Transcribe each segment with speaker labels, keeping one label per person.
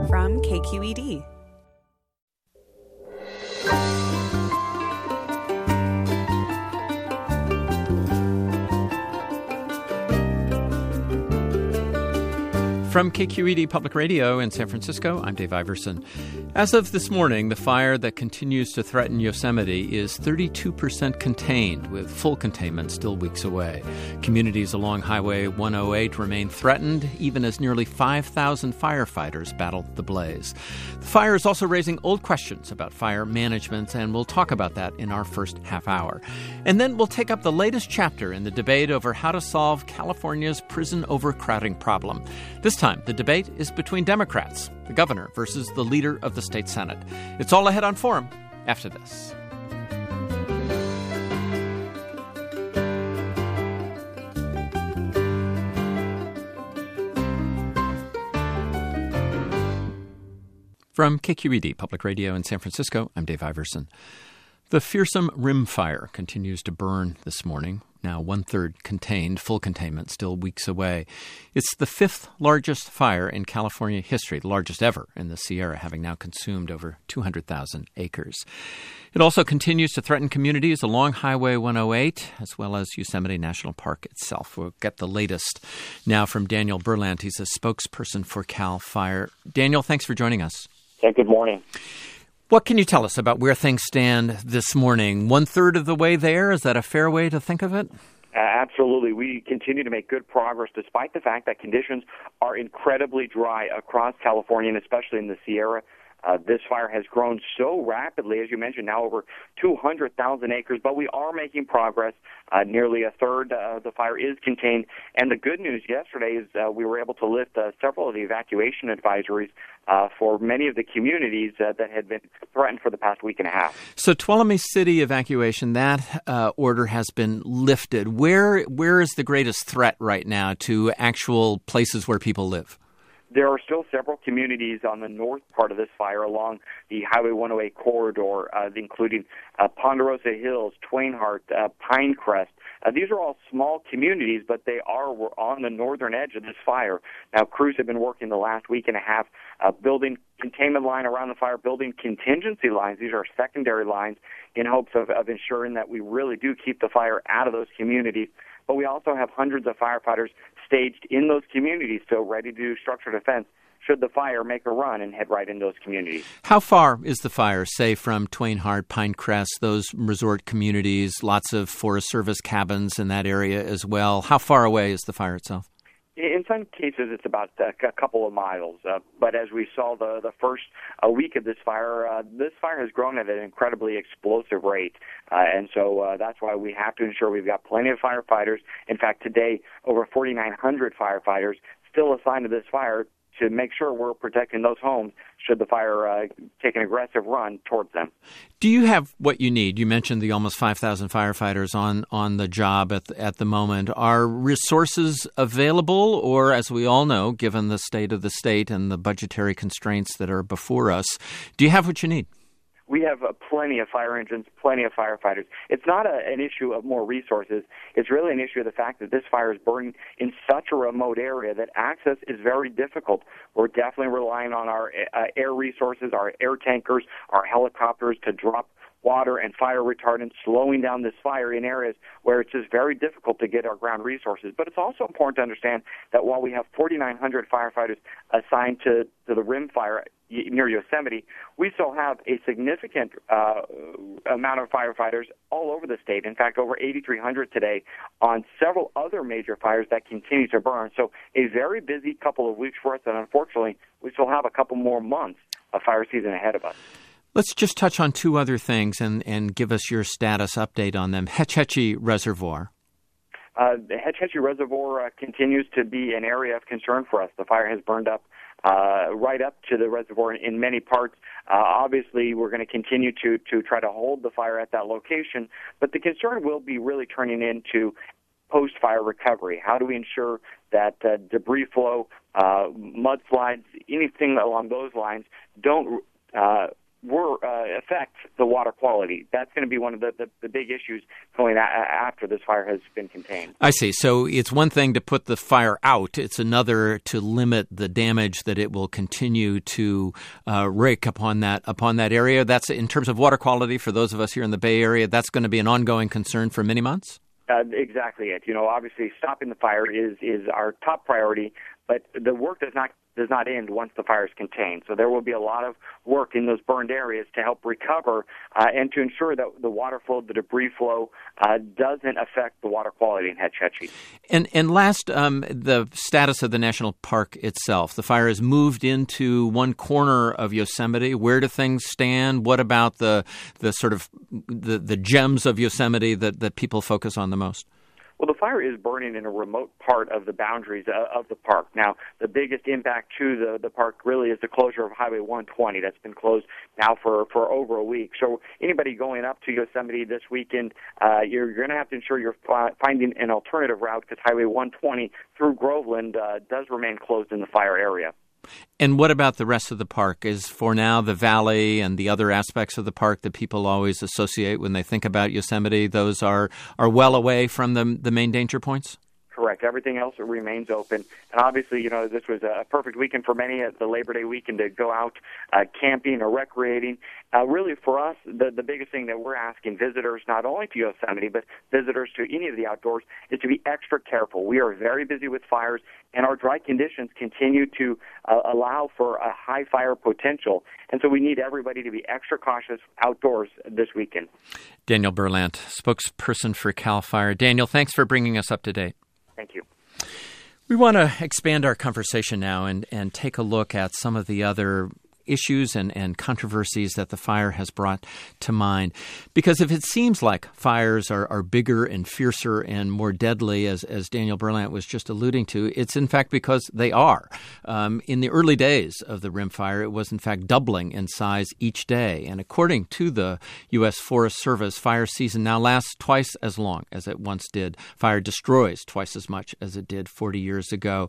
Speaker 1: from KQED.
Speaker 2: From KQED Public Radio in San Francisco, I'm Dave Iverson. As of this morning, the fire that continues to threaten Yosemite is 32% contained, with full containment still weeks away. Communities along Highway 108 remain threatened, even as nearly 5,000 firefighters battle the blaze. The fire is also raising old questions about fire management, and we'll talk about that in our first half hour. And then we'll take up the latest chapter in the debate over how to solve California's prison overcrowding problem. This time, the debate is between Democrats, the governor versus the leader of the state Senate. It's all ahead on Forum after this. From KQED Public Radio in San Francisco, I'm Dave Iverson. The fearsome Rim Fire continues to burn this morning. Now one-third contained, full containment still weeks away. It's the fifth largest fire in California history, the largest ever in the Sierra, having now consumed over 200,000 acres. It also continues to threaten communities along Highway 108, as well as Yosemite National Park itself. We'll get the latest now from Daniel Berlant. He's a spokesperson for CAL FIRE. Daniel, thanks for joining us.
Speaker 3: Yeah, good morning.
Speaker 2: What can you tell us about where things stand this morning? One-third of the way there? Is that a fair way to think of it?
Speaker 3: Absolutely. We continue to make good progress despite the fact that conditions are incredibly dry across California and especially in the Sierra. This fire has grown so rapidly, as you mentioned, now over 200,000 acres, but we are making progress. Nearly a third of the fire is contained. And the good news yesterday is we were able to lift several of the evacuation advisories for many of the communities that had been threatened for the past week and a half.
Speaker 2: So Tuolumne City evacuation, that order has been lifted. Where is the greatest threat right now to actual places where people live?
Speaker 3: There are still several communities on the north part of this fire along the Highway 108 corridor, including Ponderosa Hills, Twainhart, Pinecrest. These are all small communities, but they are on the northern edge of this fire. Now, crews have been working the last week and a half building containment line around the fire, building contingency lines. These are secondary lines in hopes of ensuring that we really do keep the fire out of those communities. But we also have hundreds of firefighters staged in those communities, so ready to do structural defense should the fire make a run and head right into those communities.
Speaker 2: How far is the fire, say, from Twainhart, Pinecrest, those resort communities, lots of Forest Service cabins in that area as well? How far away is the fire itself?
Speaker 3: In some cases, it's about a couple of miles. But as we saw the first week of this fire has grown at an incredibly explosive rate. And so that's why we have to ensure we've got plenty of firefighters. In fact, today, over 4,900 firefighters still assigned to this fire to make sure we're protecting those homes should the fire take an aggressive run towards them.
Speaker 2: Do you have what you need? You mentioned the almost 5,000 firefighters on the job at the moment. Are resources available, or, as we all know, given the state of the state and the budgetary constraints that are before us, do you have what you need?
Speaker 3: We have plenty of fire engines, plenty of firefighters. It's not an issue of more resources. It's really an issue of the fact that this fire is burning in such a remote area that access is very difficult. We're definitely relying on our air resources, our air tankers, our helicopters to drop water and fire retardants, slowing down this fire in areas where it's just very difficult to get our ground resources. But it's also important to understand that while we have 4,900 firefighters assigned to the Rim Fire near Yosemite, we still have a significant amount of firefighters all over the state. In fact, over 8,300 today on several other major fires that continue to burn. So a very busy couple of weeks for us, and unfortunately, we still have a couple more months of fire season ahead of us.
Speaker 2: Let's just touch on two other things and give us your status update on them. Hetch Hetchy Reservoir.
Speaker 3: The Hetch Hetchy Reservoir continues to be an area of concern for us. The fire has burned up right up to the reservoir in many parts. Obviously, we're going to continue to try to hold the fire at that location, but the concern will be really turning into post-fire recovery. How do we ensure that debris flow, mudslides, anything along those lines don't affect the water quality. That's going to be one of the big issues going after this fire has been contained.
Speaker 2: I see. So it's one thing to put the fire out. It's another to limit the damage that it will continue to wreak upon that area. That's in terms of water quality for those of us here in the Bay Area. That's going to be an ongoing concern for many months.
Speaker 3: Exactly it. Obviously stopping the fire is our top priority, but the work does not end once the fire is contained. So there will be a lot of work in those burned areas to help recover and to ensure that the water flow, the debris flow, doesn't affect the water quality in Hetch Hetchy.
Speaker 2: And last, the status of the national park itself. The fire has moved into one corner of Yosemite. Where do things stand? What about the sort of the gems of Yosemite that people focus on the most?
Speaker 3: Well, the fire is burning in a remote part of the boundaries of the park. Now, the biggest impact to the park really is the closure of Highway 120. That's been closed now for over a week. So anybody going up to Yosemite this weekend, you're going to have to ensure you're finding an alternative route because Highway 120 through Groveland does remain closed in the fire area.
Speaker 2: And what about the rest of the park? Is for now the valley and the other aspects of the park that people always associate when they think about Yosemite, those are well away from the main danger points?
Speaker 3: Correct. Everything else remains open. And obviously, this was a perfect weekend for many at the Labor Day weekend to go out camping or recreating. Really, for us, the biggest thing that we're asking visitors, not only to Yosemite, but visitors to any of the outdoors, is to be extra careful. We are very busy with fires, and our dry conditions continue to allow for a high fire potential. And so we need everybody to be extra cautious outdoors this weekend.
Speaker 2: Daniel Berlant, spokesperson for CAL FIRE. Daniel, thanks for bringing us up to date.
Speaker 3: Thank you.
Speaker 2: We want to expand our conversation now and take a look at some of the other issues and controversies that the fire has brought to mind. Because if it seems like fires are bigger and fiercer and more deadly, as Daniel Berlant was just alluding to, it's in fact because they are. In the early days of the Rim Fire, it was in fact doubling in size each day. And according to the U.S. Forest Service, fire season now lasts twice as long as it once did. Fire destroys twice as much as it did 40 years ago.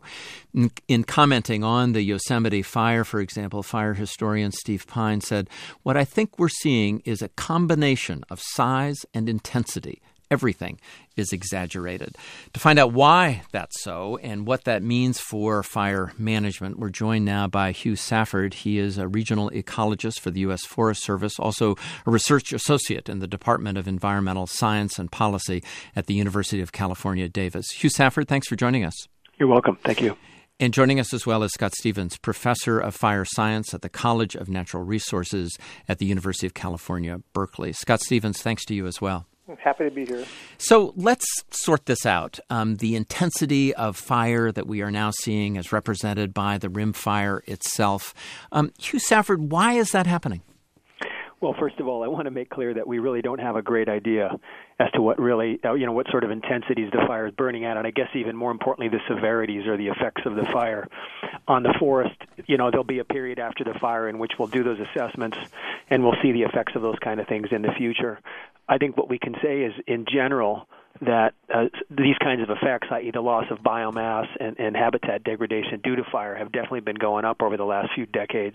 Speaker 2: In commenting on the Yosemite fire, for example, fire historian Steve Pine said, "What I think we're seeing is a combination of size and intensity. Everything is exaggerated." To find out why that's so and what that means for fire management, we're joined now by Hugh Safford. He is a regional ecologist for the U.S. Forest Service, also a research associate in the Department of Environmental Science and Policy at the University of California, Davis. Hugh Safford, thanks for joining us.
Speaker 1: You're welcome. Thank you.
Speaker 2: And joining us as well is Scott Stevens, professor of fire science at the College of Natural Resources at the University of California, Berkeley. Scott Stevens, thanks to you as well.
Speaker 1: I'm happy to be here.
Speaker 2: So let's sort this out. The intensity of fire that we are now seeing as represented by the Rim Fire itself. Hugh Safford, why is that happening?
Speaker 1: Well, first of all, I want to make clear that we really don't have a great idea as to what really, what sort of intensities the fire is burning at, and I guess even more importantly, the severities or the effects of the fire on the forest. There'll be a period after the fire in which we'll do those assessments, and we'll see the effects of those kind of things in the future. I think what we can say is, in general, that these kinds of effects, i.e. the loss of biomass and habitat degradation due to fire, have definitely been going up over the last few decades.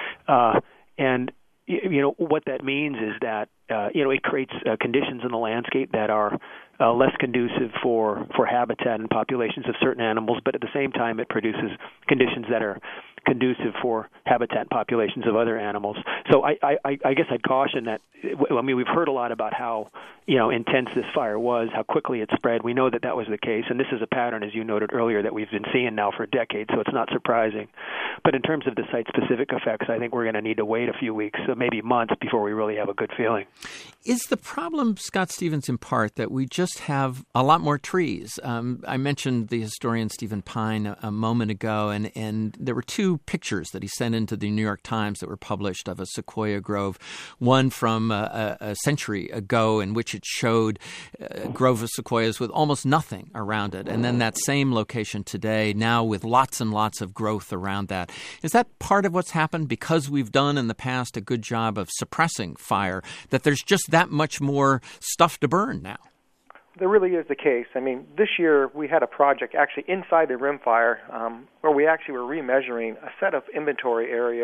Speaker 1: What that means is that, it creates conditions in the landscape that are less conducive for habitat and populations of certain animals, but at the same time it produces conditions that are conducive for habitat populations of other animals. So I guess I'd caution that, we've heard a lot about how, intense this fire was, how quickly it spread. We know that was the case, and this is a pattern, as you noted earlier, that we've been seeing now for decades, so it's not surprising. But in terms of the site-specific effects, I think we're going to need to wait a few weeks, so maybe months, before we really have a good feeling.
Speaker 2: Is the problem, Scott Stevens, in part that we just have a lot more trees? I mentioned the historian Stephen Pine a moment ago, and there were two pictures that he sent into the New York Times that were published of a sequoia grove, one from a century ago in which it showed a grove of sequoias with almost nothing around it, and then that same location today now with lots and lots of growth around that. Is that part of what's happened because we've done in the past a good job of suppressing fire, that there's just that much more stuff to burn now?
Speaker 4: There really is the case. This year we had a project actually inside the Rim Fire where we actually were remeasuring a set of inventory areas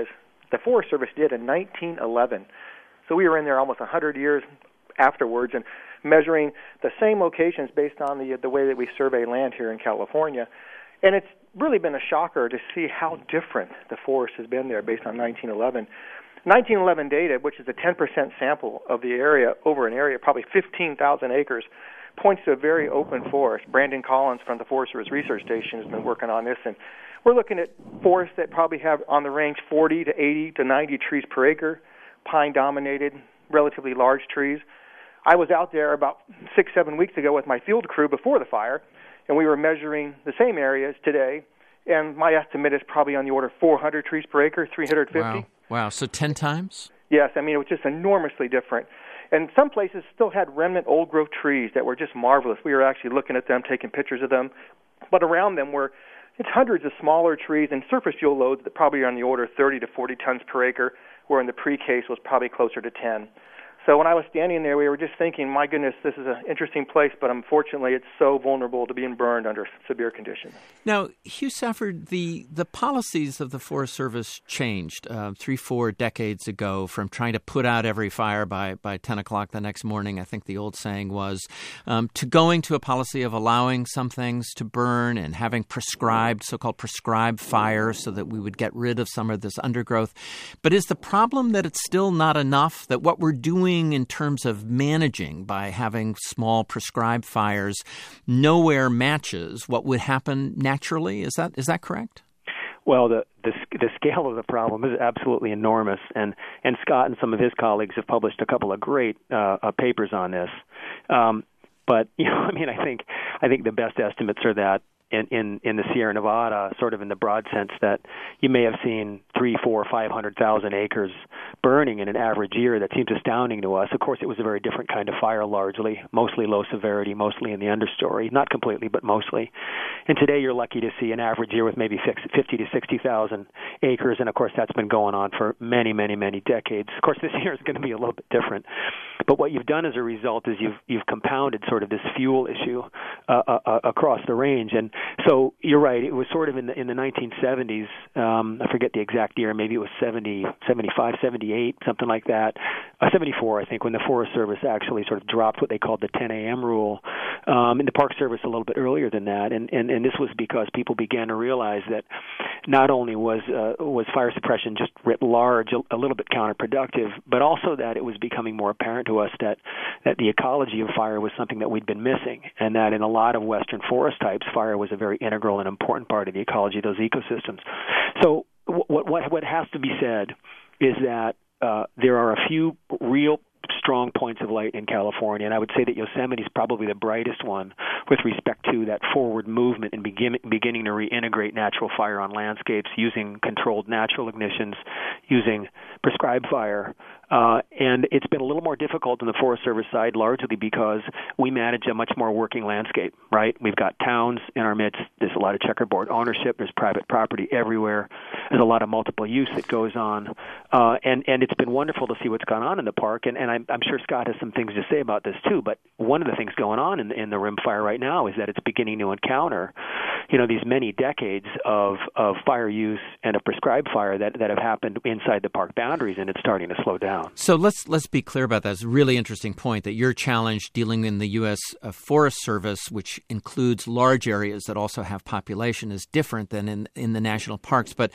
Speaker 4: the Forest Service did in 1911. So we were in there almost 100 years afterwards and measuring the same locations based on the way that we survey land here in California. And it's really been a shocker to see how different the forest has been there based on 1911. 1911 data, which is a 10% sample of the area over an area, probably 15,000 acres, points to a very open forest. Brandon Collins from the Forest Service Research Station has been working on this, and we're looking at forests that probably have on the range 40 to 80 to 90 trees per acre, pine-dominated, relatively large trees. I was out there about 6-7 weeks ago with my field crew before the fire, and we were measuring the same areas today, and my estimate is probably on the order of 400 trees per acre, 350.
Speaker 2: Wow. So 10 times?
Speaker 4: Yes, I mean, it was just enormously different. And some places still had remnant old-growth trees that were just marvelous. We were actually looking at them, taking pictures of them. But around them were hundreds of smaller trees and surface fuel loads that probably are on the order of 30 to 40 tons per acre, where in the pre-case was probably closer to 10. So when I was standing there, we were just thinking, my goodness, this is an interesting place, but unfortunately it's so vulnerable to being burned under severe conditions.
Speaker 2: Now, Hugh Safford, the policies of the Forest Service changed 3-4 decades ago from trying to put out every fire by 10 o'clock the next morning, I think the old saying was, to going to a policy of allowing some things to burn and having so-called prescribed fires so that we would get rid of some of this undergrowth. But is the problem that it's still not enough, that what we're doing in terms of managing by having small prescribed fires nowhere matches what would happen naturally? Is that correct?
Speaker 1: Well, the scale of the problem is absolutely enormous, and Scott and some of his colleagues have published a couple of great papers on this. But I think the best estimates are that in the Sierra Nevada, sort of in the broad sense, that you may have seen 300,000, 400,000, 500,000 acres burning in an average year. That seems astounding to us. Of course, it was a very different kind of fire, largely, mostly low severity, mostly in the understory, not completely, but mostly. And today you're lucky to see an average year with maybe 50 to 60,000 acres, and of course that's been going on for many, many, many decades. Of course, this year is going to be a little bit different. But what you've done as a result is you've compounded sort of this fuel issue across the range. And so you're right, it was sort of in the 1970s, I forget the exact year, maybe it was 70, 75, 78, something like that, 74, I think, when the Forest Service actually sort of dropped what they called the 10 a.m. rule. And the Park Service a little bit earlier than that. And this was because people began to realize that not only was fire suppression just writ large a little bit counterproductive, but also that it was becoming more apparent to us that the ecology of fire was something that we'd been missing, and that in a lot of western forest types, fire was a very integral and important part of the ecology of those ecosystems. So what has to be said is that there are a few real strong points of light in California, and I would say that Yosemite is probably the brightest one with respect to that forward movement and beginning to reintegrate natural fire on landscapes using controlled natural ignitions, using prescribed fire. And it's been a little more difficult on the Forest Service side, largely because we manage a much more working landscape, right? We've got towns in our midst. There's a lot of checkerboard ownership. There's private property everywhere. There's a lot of multiple use that goes on. And it's been wonderful to see what's gone on in the park. And I'm sure Scott has some things to say about this, too. But one of the things going on in the rim fire right now is that it's beginning to encounter, these many decades of fire use and of prescribed fire that have happened inside the park boundaries, and it's starting to slow down.
Speaker 2: So let's be clear about that. It's a really interesting point that your challenge dealing in the U.S. Forest Service, which includes large areas that also have population, is different than in the national parks. But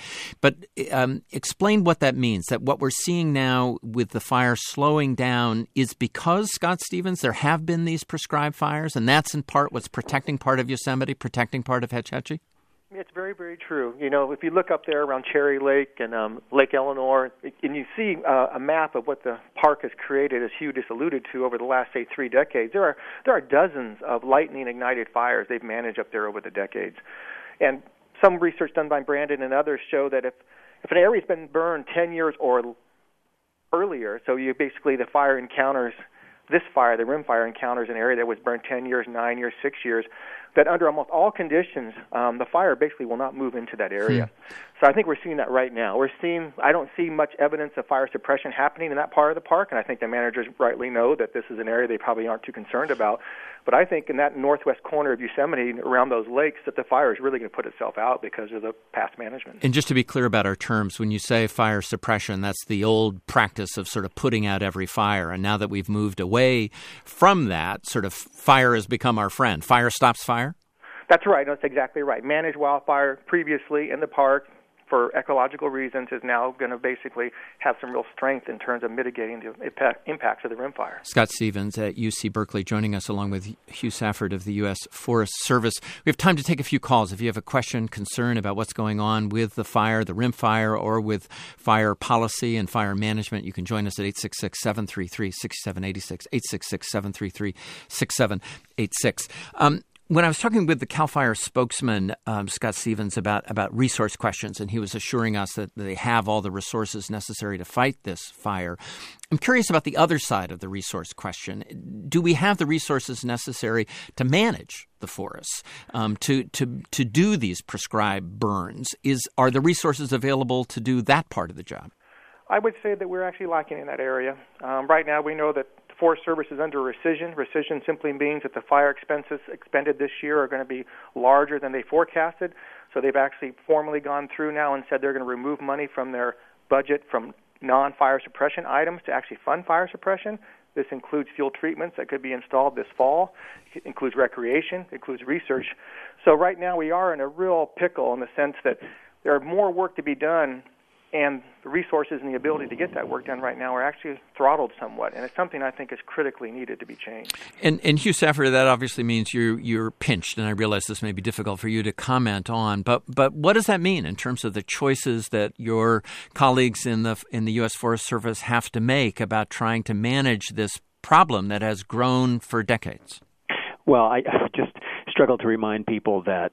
Speaker 2: explain what that means, that what we're seeing now with the fire slowing down is because, Scott Stevens, there have been these prescribed fires, and that's in part what's protecting part of Yosemite, protecting part of Hetch Hetchy?
Speaker 4: It's very, very true. If you look up there around Cherry Lake and Lake Eleanor, and you see a map of what the park has created, as Hugh just alluded to, over the last, say, 3 decades, there are dozens of lightning-ignited fires they've managed up there over the decades. And some research done by Brandon and others show that if an area's been burned 10 years or earlier, so the rim fire encounters an area that was burned 10 years, 9 years, 6 years, that under almost all conditions, the fire basically will not move into that area. So I think we're seeing that right now. I don't see much evidence of fire suppression happening in that part of the park, and I think the managers rightly know that this is an area they probably aren't too concerned about. But I think in that northwest corner of Yosemite, around those lakes, that the fire is really going to put itself out because of the past management.
Speaker 2: And just to be clear about our terms, when you say fire suppression, that's the old practice of sort of putting out every fire. And now that we've moved away from that, sort of fire has become our friend. Fire stops fire?
Speaker 4: That's right. That's exactly right. Managed wildfire previously in the park for ecological reasons is now going to basically have some real strength in terms of mitigating the impacts of the rimfire.
Speaker 2: Scott Stevens at UC Berkeley joining us along with Hugh Safford of the U.S. Forest Service. We have time to take a few calls. If you have a question, concern about what's going on with the fire, the rimfire, or with fire policy and fire management, you can join us at 866-733-6786, 866-733-6786. When I was talking with the CAL FIRE spokesman, Scott Stevens, about resource questions, and he was assuring us that they have all the resources necessary to fight this fire, I'm curious about the other side of the resource question. Do we have the resources necessary to manage the forests, to do these prescribed burns? Are the resources available to do that part of the job?
Speaker 4: I would say that we're actually lacking in that area. Right now we know that Forest Service is under rescission. Rescission simply means that the fire expenses expended this year are going to be larger than they forecasted. So they've actually formally gone through now and said they're going to remove money from their budget from non-fire suppression items to actually fund fire suppression. This includes fuel treatments that could be installed this fall. It includes recreation. It includes research. So right now we are in a real pickle in the sense that there are more work to be done, and the resources and the ability to get that work done right now are actually throttled somewhat, and it's something I think is critically needed to be changed.
Speaker 2: And Hugh Safford, that obviously means you're pinched, and I realize this may be difficult for you to comment on, but what does that mean in terms of the choices that your colleagues in the U.S. Forest Service have to make about trying to manage this problem that has grown for decades?
Speaker 1: Well, I just struggle to remind people that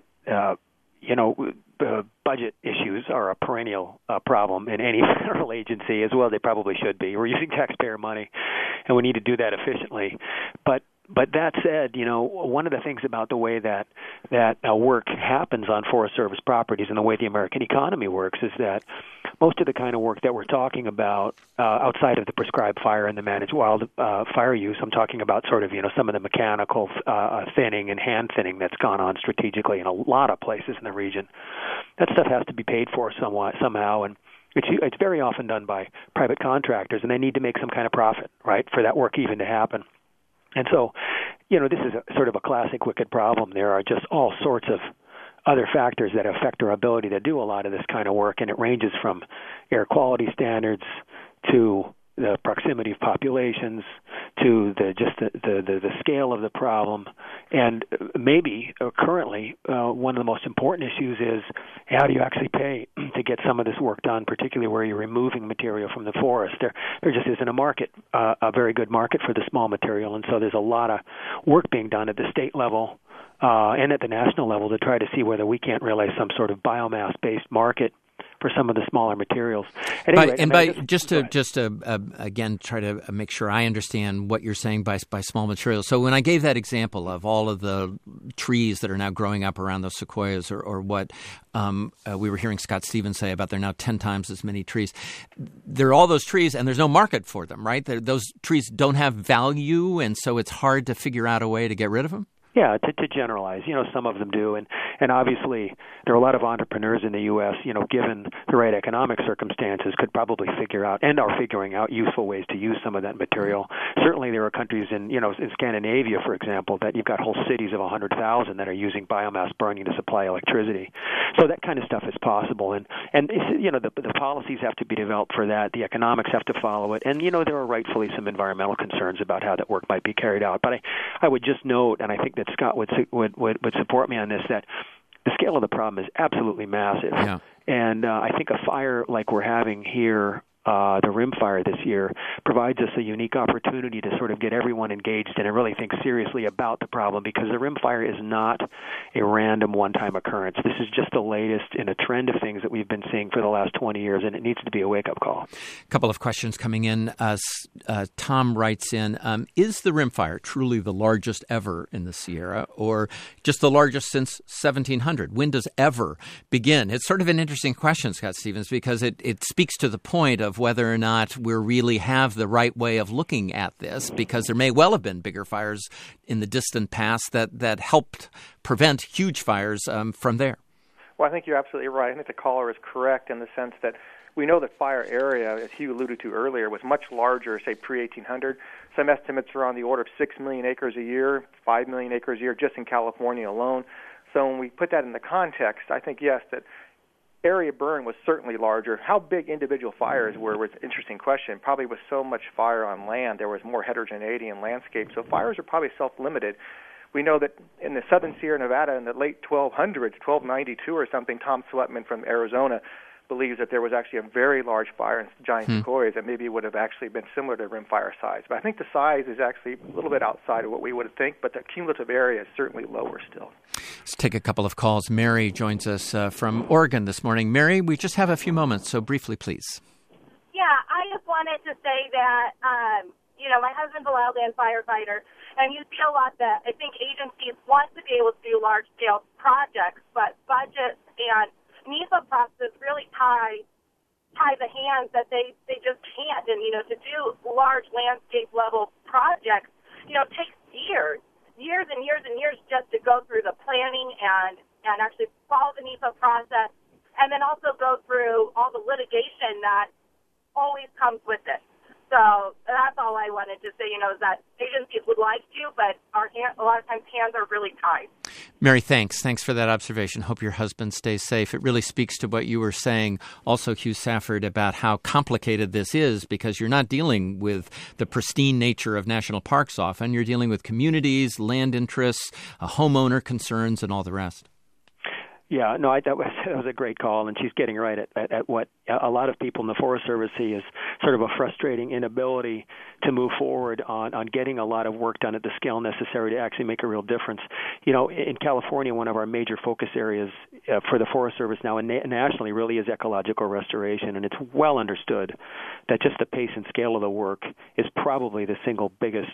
Speaker 1: budget issues are a perennial problem in any federal agency, as well as they probably should be. We're using taxpayer money, and we need to do that efficiently. But that said, one of the things about the way that work happens on Forest Service properties and the way the American economy works is that most of the kind of work that we're talking about outside of the prescribed fire and the managed wildfire use, I'm talking about sort of, some of the mechanical thinning and hand thinning that's gone on strategically in a lot of places in the region. That stuff has to be paid for somehow, and it's very often done by private contractors, and they need to make some kind of profit, right, for that work even to happen. And so, this is sort of a classic wicked problem. There are just all sorts of other factors that affect our ability to do a lot of this kind of work, and it ranges from air quality standards to the proximity of populations to the scale of the problem. And maybe currently one of the most important issues is how do you actually pay to get some of this work done, particularly where you're removing material from the forest. There just isn't a very good market for the small material, and so there's a lot of work being done at the state level and at the national level to try to see whether we can't realize some sort of biomass-based market for some of the smaller materials.
Speaker 2: Just to again try to make sure I understand what you're saying by small materials. So when I gave that example of all of the trees that are now growing up around those sequoias, or what we were hearing Scott Stevens say about there are now 10 times as many trees, there are all those trees and there's no market for them, right? Those trees don't have value, and so it's hard to figure out a way to get rid of them?
Speaker 1: Yeah, to generalize, some of them do, and obviously there are a lot of entrepreneurs in the U.S., given the right economic circumstances, could probably figure out and are figuring out useful ways to use some of that material. Certainly, there are countries in Scandinavia, for example, that you've got whole cities of 100,000 that are using biomass burning to supply electricity. So that kind of stuff is possible, and the policies have to be developed for that. The economics have to follow it, and there are rightfully some environmental concerns about how that work might be carried out. But I would just note, and I think that Scott would support me on this, that the scale of the problem is absolutely massive.
Speaker 2: Yeah.
Speaker 1: And I think a fire like we're having here the rim fire this year provides us a unique opportunity to sort of get everyone engaged and really think seriously about the problem, because the rim fire is not a random one-time occurrence. This is just the latest in a trend of things that we've been seeing for the last 20 years, and it needs to be a wake-up call.
Speaker 2: A couple of questions coming in. Tom writes in, is the rim fire truly the largest ever in the Sierra, or just the largest since 1700? When does ever begin? It's sort of an interesting question, Scott Stevens, because it speaks to the point of whether or not we really have the right way of looking at this, because there may well have been bigger fires in the distant past that helped prevent huge fires from there.
Speaker 4: Well, I think you're absolutely right. I think the caller is correct in the sense that we know that fire area, as Hugh alluded to earlier, was much larger, say, pre-1800. Some estimates are on the order of 6 million acres a year, 5 million acres a year just in California alone. So when we put that in the context, I think, yes, that area burn was certainly larger. How big individual fires were was an interesting question. Probably with so much fire on land, there was more heterogeneity in landscape. So fires are probably self-limited. We know that in the southern Sierra Nevada in the late 1200s, 1292 or something, Tom Sweatman from Arizona believes that there was actually a very large fire in giant sequoias that maybe would have actually been similar to rim fire size. But I think the size is actually a little bit outside of what we would think, but the cumulative area is certainly lower still.
Speaker 2: Let's take a couple of calls. Mary joins us from Oregon this morning. Mary, we just have a few moments, so briefly, please.
Speaker 5: Yeah, I just wanted to say that, my husband's a wildland firefighter, and you see a lot that I think agencies want to be able to do large-scale projects, but budgets and NEPA process really tie the hands that they just can't. And, to do large landscape-level projects, takes years and years and years just to go through the planning and actually follow the NEPA process, and then also go through all the litigation that always comes with it. So that's all I wanted to say, is that agencies would like to, but a lot of times hands are really tied.
Speaker 2: Mary, thanks. Thanks for that observation. Hope your husband stays safe. It really speaks to what you were saying, also, Hugh Safford, about how complicated this is, because you're not dealing with the pristine nature of national parks often. You're dealing with communities, land interests, homeowner concerns, and all the rest.
Speaker 1: Yeah, no, that was a great call, and she's getting right at what a lot of people in the Forest Service see as sort of a frustrating inability to move forward on getting a lot of work done at the scale necessary to actually make a real difference. In California, one of our major focus areas for the Forest Service now and nationally really is ecological restoration, and it's well understood that just the pace and scale of the work is probably the single biggest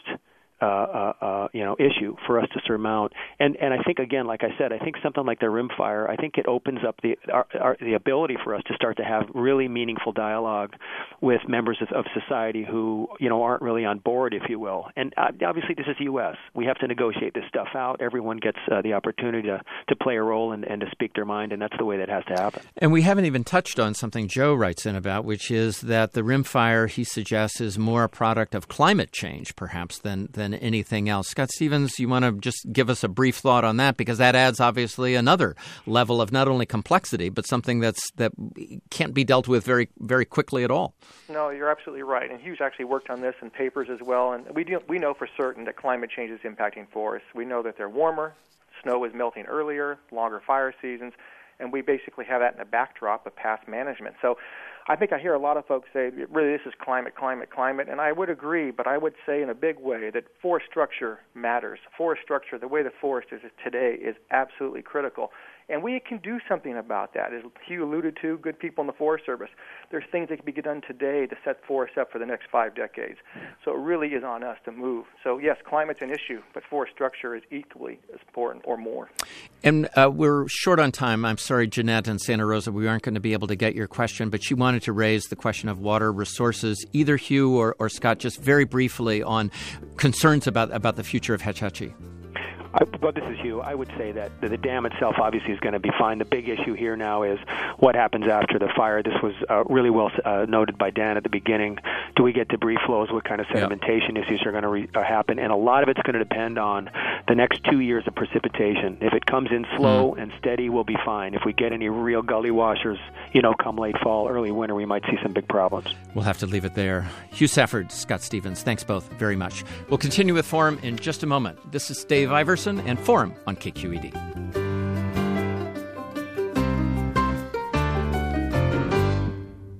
Speaker 1: issue for us to surmount. And I think, again, like I said, I think something like the rim fire, I think it opens up the ability for us to start to have really meaningful dialogue with members of society who, aren't really on board, if you will. And obviously this is the U.S. We have to negotiate this stuff out. Everyone gets the opportunity to play a role and to speak their mind, and that's the way that has to happen.
Speaker 2: And we haven't even touched on something Joe writes in about, which is that the rim fire, he suggests, is more a product of climate change, perhaps, than anything else. Scott Stevens, you want to just give us a brief thought on that, because that adds obviously another level of not only complexity, but something that can't be dealt with very, very quickly at all.
Speaker 4: No, you're absolutely right. And Hugh's actually worked on this in papers as well. And we know for certain that climate change is impacting forests. We know that they're warmer, snow is melting earlier, longer fire seasons, and we basically have that in a backdrop of past management. So I think I hear a lot of folks say, really, this is climate, and I would agree, but I would say in a big way that forest structure matters. Forest structure, the way the forest is today, is absolutely critical. And we can do something about that. As Hugh alluded to, good people in the Forest Service, there's things that can be done today to set forests up for the next 5 decades. So it really is on us to move. So yes, climate's an issue, but forest structure is equally as important or more.
Speaker 2: And we're short on time. I'm sorry, Jeanette in Santa Rosa, we aren't going to be able to get your question, but she wanted to raise the question of water resources. Either Hugh or Scott, just very briefly on concerns about the future of Hetch Hetchy.
Speaker 1: Well, this is Hugh. I would say that the dam itself obviously is going to be fine. The big issue here now is what happens after the fire. This was really well noted by Dan at the beginning. Do we get debris flows? What kind of sedimentation issues are going to happen? And a lot of it's going to depend on the next 2 years of precipitation. If it comes in slow and steady, we'll be fine. If we get any real gully washers, come late fall, early winter, we might see some big problems.
Speaker 2: We'll have to leave it there. Hugh Safford, Scott Stevens, thanks both very much. We'll continue with Forum in just a moment. This is Dave Iverson and Forum on KQED.